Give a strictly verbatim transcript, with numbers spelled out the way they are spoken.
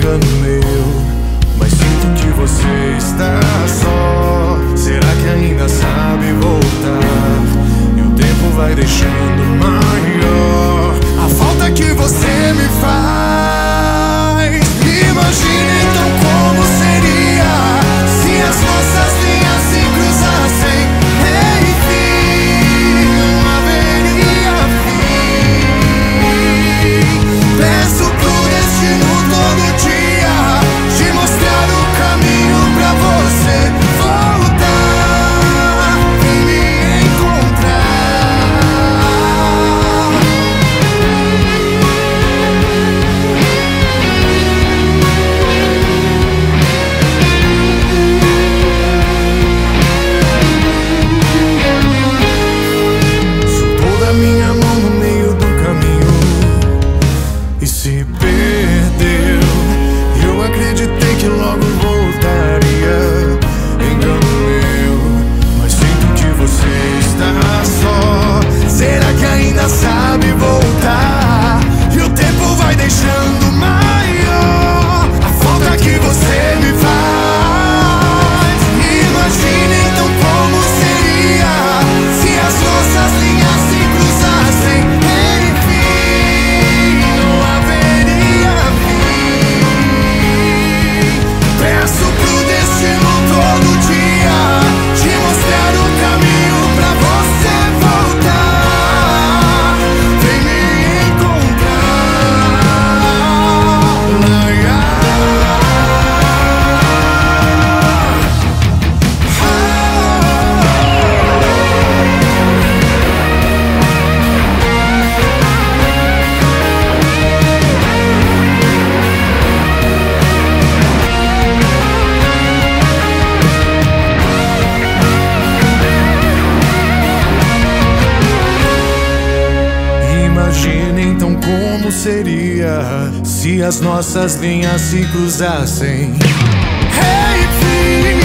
engano meu, mas sinto que você está só. Será que ainda sabe voltar? E o tempo vai deixando maior a falta que você me faz. Imagine então como seria se as nossas linhas se cruzassem. Enfim, não haveria fim. Peço pro destino todo dia te mostrar o caminho pra você voltar e me encontrar. Soltou da minha mão no meio do caminho e se perdeu. Eu acreditei que logo voltaria. Engano meu, mas sinto que você está só. Será que ainda sabe voltar? E o tempo vai deixando maior a falta que você me faz. Imagine então como seria se as nossas linhas se cruzassem. Enfim, não haveria fim. Peço pro destino todo dia te mostrar o caminho pra você voltar. Vem me encontrar. Imagine então como seria se as nossas linhas se cruzassem. Enfim,